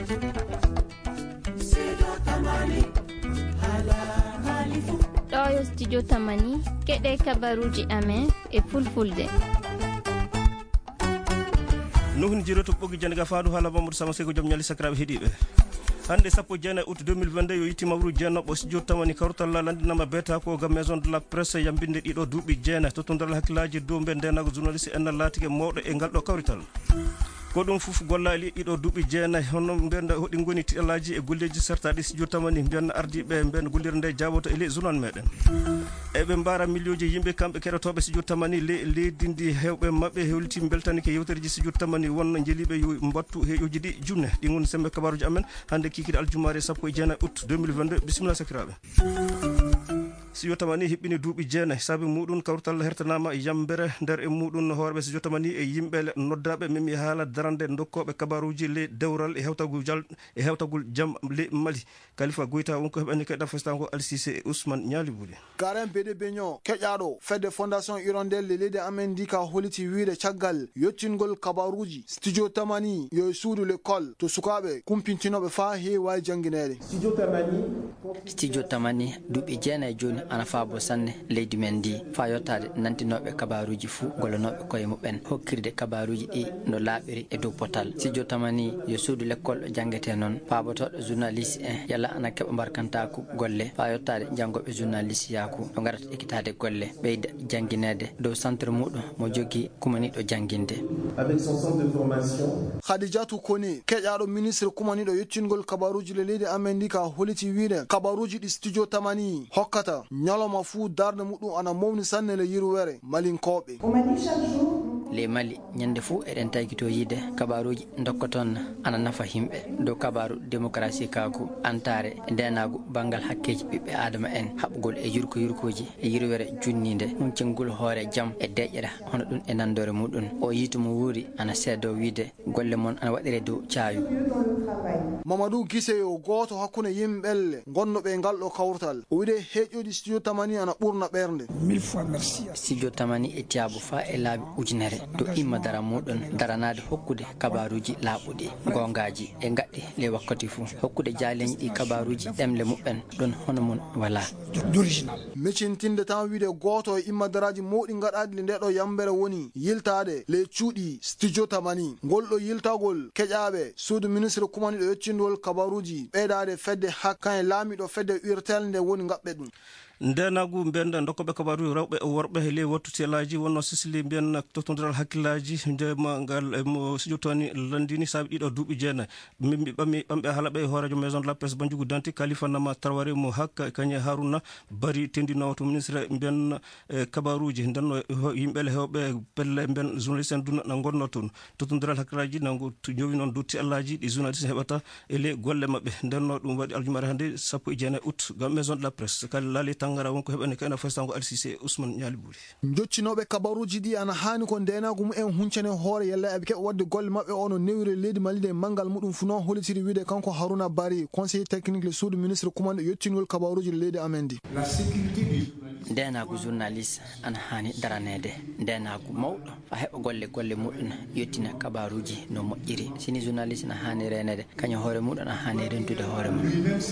ɗo yo studio tamani keɗe kabaruji amen e fulfulde. nuhun jiroto ɓoggi jande ga faadu haala mamadou sama sey ko joom ñalli sakiraɓe heeɗiɓe hande sappo jeenayi août 2022 yo yitti mawru jeennoɓo studio tamani kawrutalla landinama beeta ko gam maison de la presse yambinde ɗiɗo duuɓi jeenayi tottodiral hakkillaji dow mbe ndenago journaliste en laatike mawɗo e ngal ɗo kawrital ko ɗum fof gollali ɗiɗo duuɓi jeenayi hono mbenda hoɗi goni tiɗalaji e golleji sertaɗi studio tamani mbiyanno ardiɓe mben gollirde nde jaboto e ley journal meɗen eɓe mbara millioji yimɓe kamɓe keɗotoɓe studio tamani leydi ndi hewɓe mabɓe hewliti beltanike yewtereji studio tamani wonno jeeliɓe yo mbattu heeƴoji ɗi junne ɗi goni sembe kabaruji amen hande kikide aljumare sappo e jeenayi août 2022 bisimilla sakiraɓe studio tamani hiɓɓini duuɓi jeenayi saabi muɗum kawrutal hertanama yambere nder e muɗum hoorɓe studio tamani e yimɓe noddaɓe memi haala darande dokkoɓe kabaruji le dewral e hewtagol jaam le Mali Khalifa Goïta wonko heɓani kayɗa festango Alcissé e Ousmane Ñalibouly garen bede beño keƴaɗo fedde fondation hirondelle leydi amen ndi ka holiti wiide caggal yettingol kabaruji studio tamani yo suudu l'école to sukaɓe kumpintinoɓe fa heewawi janguinede studio tamani duuɓi jeenayi joni ana faabo sanne leydi men ndi fa yottade nantinoɓe kabaruji fuu gollonoɓe koye muɓen hokkirde kabaruji ɗi no laaɓiri e dow potal studio tamani yo suudu l'école ɗo jangguete noon paabotoɗo journaliste en yalla ana keeɓa mbarkantaku golle fa yottade janggoɓe journaliste yaku ɗo garata ekkitade golle ɓeyda janguinede dow centre muɗum mo jogui kumaniɗo janguinde avec son centre de formation Khadijatou Kone keƴaɗo ministre kumaniɗo yettingol kabaruji le leydi amen ndi ka holiti wiide kabaruji ɗi studio tamani hokkata ñalawma fuu darde muɗum ana mawni sanne le yirwere malinkoɓe le Mali ñande fuu eɗen taygito yiide kabaruji dokkoton ana nafa himɓe dow kabaru démocratie kaku antare ndenagu banggal hakkeji ɓiɓɓe adama en haɓgol e yurkoji e yirwere junnide huncengol hoore jaam e deƴƴere hono ɗum e nandore muɗum o yitumo wuuri ana seedo wiide golle mon ana waɗire dow caayu Mamadou Giseyo goto hakkude yimɓelle gonnoɓe ngal ɗo kawrtal o wiide heƴƴoji studio tamani ana ɓurna ɓernde 1000 fois merci studio tamani e tiabu fa e laabi ujunere do imma dara muɗum daranade hokkude kabaruji laaɓuɗi gongaji e gaɗɗi le wakkati fuu hokkude jaaleñi ɗi kabaruji ɗemle muɓɓen ɗon hono mum wala d'original mecintinde tan wiide goto e imma daraji mawɗi gaɗaɗi le ndeɗo yambere woni yiltade le cuuɗi studio tamani ngol ɗo yiltagol keƴaɓe suudu ministre kumaniɗo yeccindol kabaruji ɓeydade fedde hakkan e laamiɗo fedde urtel nde woni gaɓɓe ɗum ndenagu mbenda dokkoɓe kabaru rewɓe e worɓe e ley wattutelaji wonno sisili mbiyen tottodiral hakkillaji ndema ngal mo studio tani landini saabi ɗiɗo duuɓi jeenayi mimmi ɓamɓe haalaɓe e hoorejo maison de la presse banjugu danti Khalifa Nama Traoré mo hakka kañe Harouna Bari tendinowo to ministre mbiyen kabaruji ndenno yimɓele hewɓe pelle mbiyen journaliste en duna na gonno toon tottodiral hakkillaji nango jowi noon dutti allaji ɗi journaliste heɓata e ley golle mabɓe ndenno ɗum waɗi aljumare hannde sappo e jeenayi août gam maison de la presse kala laali tangara wonko heɓani kayna festango Alcissé Ousmane Ñalibouly joccinoɓe kabaruji ɗi ana hani ko ndenagu mumen huncane hoore yalla eɓe keɓa wadde golle mabɓe ono newire leydi Mali de mangal muɗum fu noon holitiri wiide kanko Harouna Bari conseiller technique le suudu ministre commande yettingol kabaruji leydi amen ndi ndenagu journaliste ana hani daranede ndenagu mawɗo fa heɓa golle muɗum yettina kabaruji no moƴƴiri sini journaliste ana hani renede kañum hoore muɗum ana hani rentude hoore mum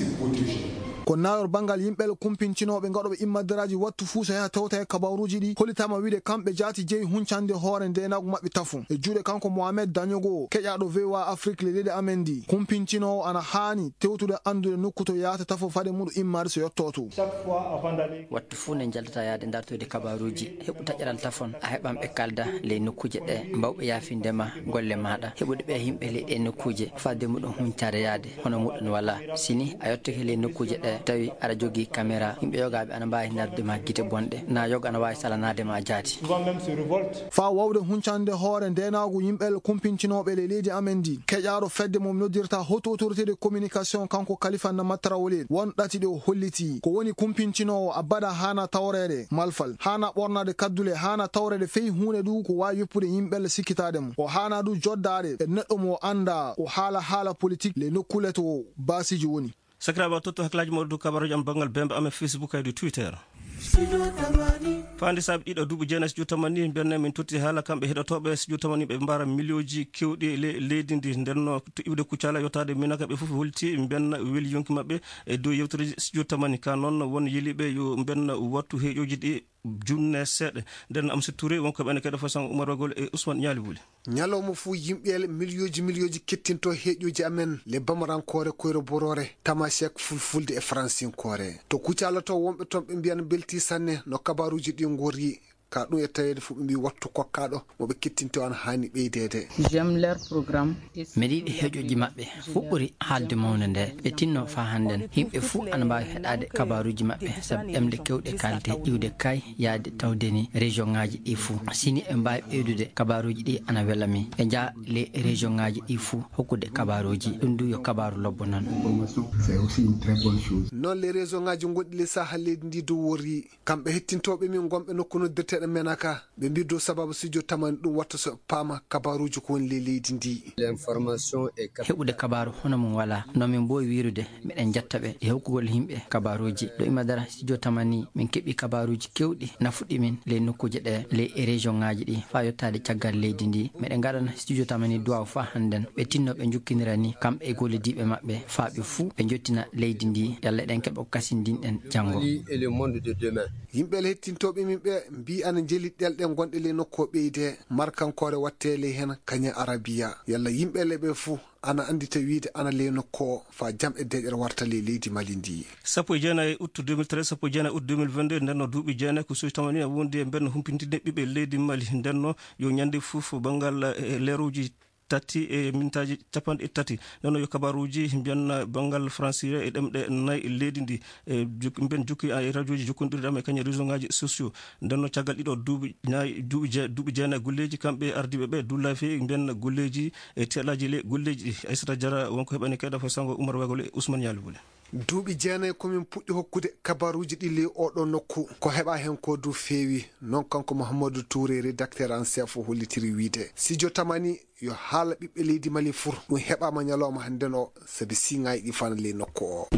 ko nawor bangal yimɓele kumpincinoɓe gaɗoɓe immadaraji wattu fuu so yaha tewta e kabaruji ɗi holitama wiide kamɓe jaati jeeyi huncande hoore ndenagu mabɓe tafu e juuɗe kanko Mohamed Dagnogo keƴaɗo VOA Afrique le leydi amen ndi kumpincinoo ana hani tewtude andude nokku to yahata tafo faade muɗum immade so yetto to wattu fuu ne jaldata yaade dartude kabaruji heɓu taƴƴeral tafon a heɓam ɓe kalda ley nokkuje ɗe mbawɓe yaafindema golle maɗa heɓude ɓe yimɓe ley ɗe nokkuje fadde muɗum huncade yaade hono muɗum wala sini a yettake ley nokkuje ɗe tawi aɗa jogui caméra yimɓe yogaɓe ana mbawi nardema guite bonɗe na yoga ana wawi salanadema jaati fa wawde huncande hoore ndenagu yimɓel kumpincinoɓe le leydi amen ndi keƴaɗo fedde mom noddirta haute autorité de communication kanko Khalifa Nama Traoré won ɗati ɗe o holliti ko woni kumpincinowo abada hana tawrede malfal hana ɓornade kaddule hana tawrede feyi hunde ɗu ko wawi yoppude yimɓel sikkitade mo o hana ɗu joddade e neɗɗo mo anda o haala politique le nokkule to basiji woni sakiraɓe totto hakkillaji mawɗo kabaruji am banggal bembe amen Facebook e Twitter fande saabi ɗiɗo duuɓi jeenayi studio tamani benne min totti haala kamɓe heɗotoɓe studio tamani ɓe mbara milioji kewɗi leydi ndi ndenno to iwde kuccala yottade minaka ɓe foof holti benna weeli yonki mabɓe e dow yewtere studio tamani ka noon won yeliɓe yo benna wattu heeƴoji ɗi junne seeɗa nden Amsa Touré wonko ɓene kadi façon Oumar Wagol e Ousmane Ñalibuli ñalawma fuu yimɓe milioji kettinto heeƴoji amen le bamarankore koyro borore tamasek fulfulde e francinkore to kuccala to wonɓe toon ɓe mbiyan belti sanne no kabaruji ɗi gori ka ɗum e tawede fof ɓe mbi wattu kokkaɗo moɓe kettinto an hani ɓeydede. j'aime leur programme mi yiɗi heeƴoji maɓɓe fuɓɓori haalde mawde nde ɓe tinno fa hannden yimɓe fuu ana mbawi heɗade kabaruji maɓɓe saabu ɗemde kewɗe kalte iwde kay yaade tawdeni région ngaji ɗi fuu sini ɓe mbawi ɓeydude kabaruji ɗi ana welami ɓe jaa les région ngaji ɗi fuu hokkude kabaruji ɗum du yo kabaru lobbo noon. noon les région ngaji goɗɗi le saha leydi ndi dow wori kamɓe hettintoɓe min gonɓe nokku noddirteɗe menaka ɓe mbi dow sababu studio tamani ɗum watta so paama kabaruji ko woni le leydi ndi. heɓude kabaru hono mum wala no min mbowi wirude miɗen jettaɓe e hokkugol yimɓe kabaruji ɗo imadara studio tamani min keeɓi kabaruji kewɗi nafuɗi min ley nokkuje ɗe ley région ngaji ɗi fa yettade caggal leydi ndi miɗen gaɗana studio tamani duwaw fa hannden ɓe tinno ɓe jukkinira ni kamɓe e gollidiɓe maɓɓe fa ɓe fuu ɓe jottina leydi ndi yalla eɗen keeɓa ko kasindinɗen janggo. yimɓe le hettintoɓe min ɓe mbi ana jeli ɗelɗe gonɗe le nokku ɓeyde markankore wattele hen kañe arabiya yalla yimɓe leɓe fuu ana andita wiide ana le nokku fa jam e deƴere warta le leydi Mali ndi. 19 août 2013 19 août 2022 ndenno duuɓi jeenayi ko suuji tamani wondi e benno humpintinde ɓiɓɓe leydi Mali ndenno yo ñande fof banggal leeruji tati e mintaji capanɗe tati nono yo kabaruji mbiyanna banggal francire e ɗemɗe nayyi leydi ndi ben jukki e radio ji jokkodirɗam e kañe réseau ngaji sociaux ndenno caggal ɗiɗo duuɓi jeenayi golleji kamɓe ardiɓe ɓe dulla fewi mbiyanna golleji e teelaji le golleji Aissata Diarra wonko heɓani keɗa fo sango Oumar Wagol e Ousmane Ñalibuli duuɓi jeenayi komin puɗɗi hokkude kabaruji ɗi le oɗo nokku ko heɓa hen ko du feewi noon kanko Mouhamadou Touré rédacteur en chef o hollitiri wiide studio tamani yo haala ɓiɓɓe leydi Mali fur ɗum heɓama ñalawma hannden o saabi siŋaji ɗi fana le nokku o.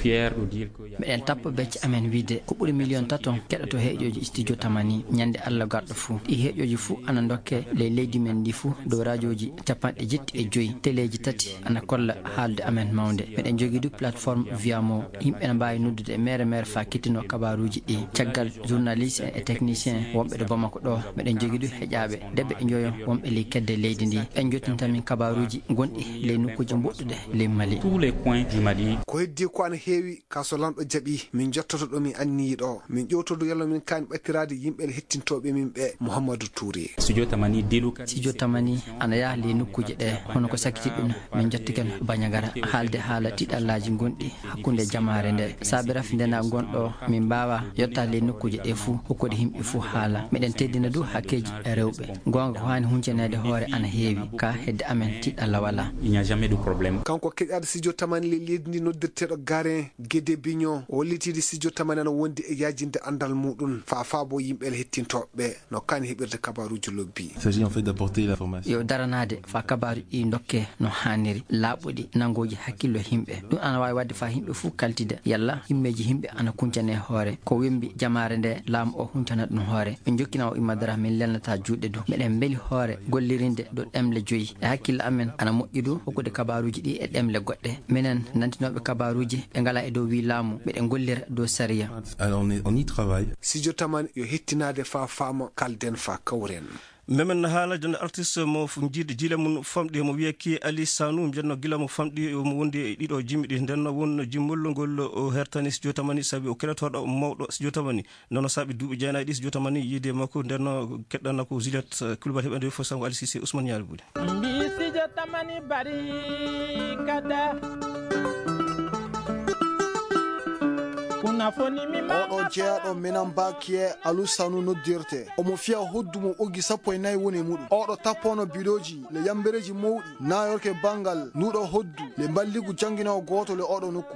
miɗen tappa becce amen wiide ko ɓuuri million taton keɗoto heeƴoji studio tamani ñande Allah garɗo fuu ɗi heeƴoji fuu ana dokke le leydi men ndi fuu dow radioji capanɗe 7 téléji tati ana kolla haalde amen mawde miɗen jogui du plateforme Viamo yimɓe ne mbawi noddude e mere fa kettino kabaruji ɗi caggal journaliste e technicien wonɓe ɗo Bamako ɗo miɗen jogui du heeƴaɓe debbe e joyo wonɓe ley kedde leydi ndi en jottintamin kabaruji gonɗi ley nokkuji boɗɗuɗe ley Mali. tous les coins du Mali ko heddi ko ana heewi kaso lamɗo jaaɓi min jottoto ɗo min anniyiɗo min ƴewtodo yalla min kani ɓattirade yimɓe le hettintoɓe min ɓe Mouhamadou Touré. studio tamani studio tamani ana yaha ley nokkuje ɗe hono ko sakiti ɗum min jottiken Bañagara haalde haala tiɗallaji gonɗi hakkunde jamare nde saabi rafi ndena gonɗo min mbawa yotta ley nokkuje ɗe fuu hokkude yimɓe fuu haala miɗen teddina du hakkeji e rewɓe gonga ko hani huncanede hoore ana heewi ka hedde amen tiɗalla wala. il n'y a jamais de problème. kanko keƴade studio tamani le leydi ndi noddirteɗo Garin Guédé Bignon o hollitide studio tamani ana wondi e yajinde andal muɗum fa bo yimɓe le hettintoɓe no kani heɓirde kabaruji lobbi. Il s'agit en fait d'apporter l'information. yo daranade fa kabaru ɗi dokke no hanniri laaɓuɗi nangoji hakkillo yimɓe ɗum ana wawi wadde fa yimɓe fuu kaltide yalla himmeji yimɓe ana kuncane hoore ko wembi jamare nde laamu o huncana ɗum hoore min jokkina o immadara min lelnata juuɗe du miɗen beeli hoore gollirinde ɗo ɗemle 5 e hakkille amen ana moƴƴi du hokkude kabaruji ɗi e ɗemle goɗɗe minen nantinoɓe kabaruji ɓe ngala e dow wi laamu miɗen gollira dow sariya. Alors on y travaille. studio tamani yo hettinade fa faama kalden fa kawren. memen haala jonde artiste mo jiide jiile mum famɗi mo wiye ki Ali Sanou mbiyanno gila mo famɗi mo wondi e ɗiɗo jimmi ɗi ndenno won jimmol ngol o hertani studio tamani saabi o keɗotoɗo mawɗo studio tamani nono saabi duuɓi jeenayi ɗi studio tamani yiide makko ndenno keɗɗanno ko Juliette Coulibaly heɓande fo sango Ali Cissé Ousmane Ñalibuli mbi studio tamani bari kada oɗo jeeyaɗo minan bakiye Aliou Sanou noddirte omo fiya hoddumo ɓoggi 14 woni muɗum oɗo tappono biɗoji le yambereji mawɗi nayorke bangal nuɗo hoddu le balligu jangguinowo goto le oɗo nokku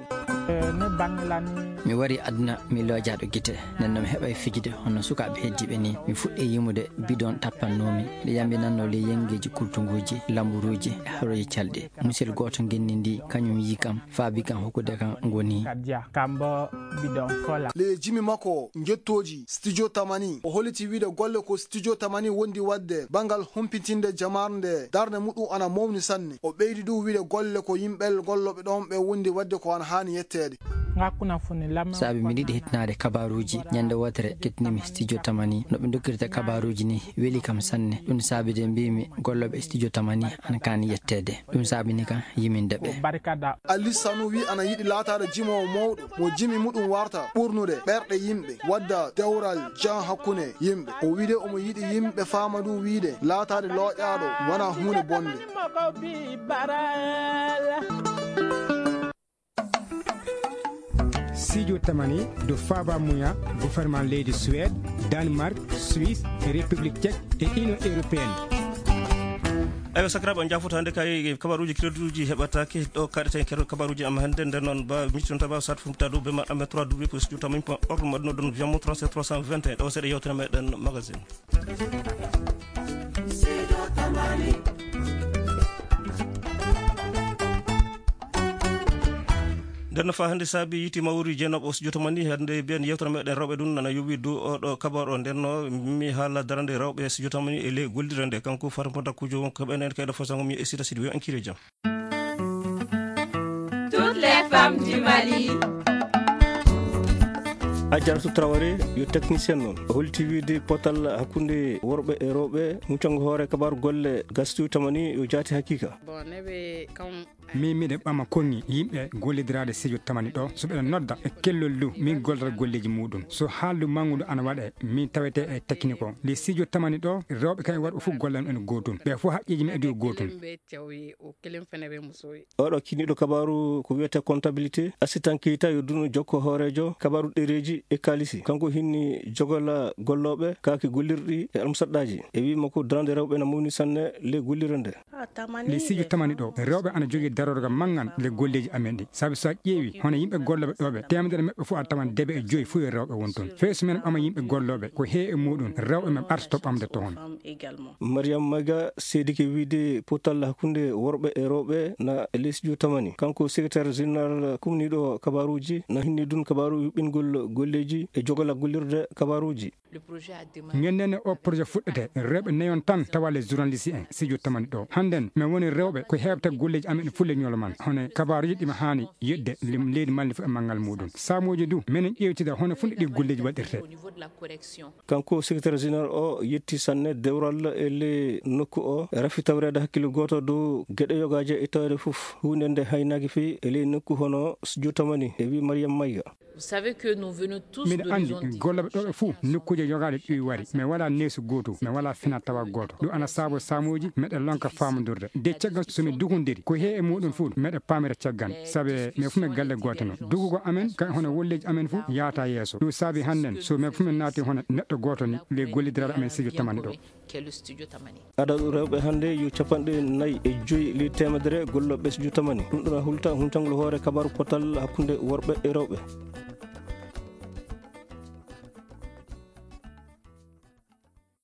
mi wari aduna mi loojaɗo guite nden noon mi heɓa fijide hono sukaɓe heddiɓe ni mi fuɗɗi yimude bidon tappannomi nde yambinanno le yengeji kurtuguji lamburuji e haroji calɗi musel goto genni ndi kañum yi kam faabi kam hokkude kam goni don fola le jimi mako ngettoji studio tamani o holiti wiide golle ko studio tamani wondi wadde bangal humpitinde jamarnde darne muɗum ana mawni sanne o ɓeydi du wiide golle ko yimɓel golloɓe ɗon ɓe wondi wadde ko ana hani yettede saabi mi yiɗi hettinade kabaruji ñande wotere kettinimi studio tamani no ɓe dokkirta kabaruji ni weeli kam sanne ɗum saabi de mbimi golloɓe studio tamani ana kani yettede ɗum saabini kam yiminde ɓe Ali Sanu wi ana yiɗi laatade jimowo mawɗo mo jimi muɗum warta ɓurnude ɓerɗe yimɓe wadda dewral jan hakkunde yimɓe o wiide omo yiɗi yimɓe faama du wiide laatade looƴaɗo wona hunde bonde. Studio Tamani do Faba Mouya, gouvernement leydi Suède, Danemark, Suisse, République tchèque et Union européenne. ayo sakiraɓe jafoto hannde kay kabaruji crédit heɓatake ɗo kaɗeten keɗo kabaruji am hannde nden noon ba mictonta ba sat fumta dow be maɗa me 3 w pour studio tamin point org maɗuno ɗon jamo 37 321 ɗo seeɗa yewtere meɗen magazine nden fa hannde saabi yiti mawri jeenoɓo o studio tamani hannde mbiyen yewtere meɗen rewɓe ɗum nana yowi dow oɗo kabar o ndenno mi haala darande rewɓe studio tamani e ley gollirde nde kanko farmo dakkujo ko ɓenen kayɗo façon mi e sita sidi wiyo ankire jaam. Toutes les femmes du Mali. Adjaratou Traoré yo technicien noon o holti wiide potal hakkunde worɓe e rewɓe muccango hoore kabaru golle gastuji tamani yo jaati hakkika bon neɓe kam min miɗen ɓama kongi yimɓe gollidirade studio tamani ɗo so ɓeɗa nodda e kellol lu min gollata golleji muɗum so haaldu mangudu ana waɗe min tawete e technique o les studio tamani ɗo rewɓe kay waɗa fof gollan en gotum ɓe fof haqqiji men edi gotum oɗo kiniɗo kabaru ko wiyete comptabilité assistant keyita yo duno jokko hoorejo kabaru ɗereji e kalisi kanko hinni jogola golloɓe kaki gollirɗi e almusaɗɗaji e wima ko darande rewɓe na mawni sanne le gollire nde les studio tamani ɗo rewɓe ana jogui darorga manggan le golleji amen ɗi saabi so ƴeewi hono yimɓe golloɓe ɗoɓe temedere mabɓe fof a tawan debe e joyyi fof e rewɓe won toon feeso men ɓama yimɓe golloɓe ko he e muɗum rewɓe men artoto ɓamde toon. Mariam Maga seedike wiide potal hakkunde worɓe e rewɓe na les studio tamani kanko secrétaire général kumniɗo kabaruji na hinni dun kabaru yuɓɓingol golleji e jogola gollirde kabaruji gendene o projet fuɗɗete rewɓe nayon tan tawa les journalistes en studio tamani ɗo hannden min woni rewɓe ko heɓta golleji amen fulle ñolo man hono kabaruji ɗima hani yedde leydi Mali fof e manggal muɗum samoji du minen ƴewtida hono funde ɗi golleji waɗirte kanko secrétaire général o yetti sanne dewral e le nokku o rafi tawrede hakkille goto dow gueɗe yogaji e tawde fof hunde nde haynaki fewi e ley nokku hono studio tamani e wi Mariam Mayga miɗa andi golloɓe ɗoɓe fuu nokkuji yogaɗe ɗi wari mais wala neesu goto mais wala fina tawa goto ɗum ana saabo samoji meɗen lonka famodurde de caggal somi dugodiri ko he e muɗum fuu meɗe pamira caggan saabi min fuu min galle goto noon dugugo amen kay hono wolleji amen fuu yaata yeeso ɗum saabi hannden so min fuu min naati hono neɗɗo goto ni le gollidiraɗo amen studio tamani ɗo aɗa rewɓe hannde yo 45 li temedere golloɓe studio tamani ɗum ɗon a hulta huntangol hoore kabaru potal hakkunde worɓe e rewɓe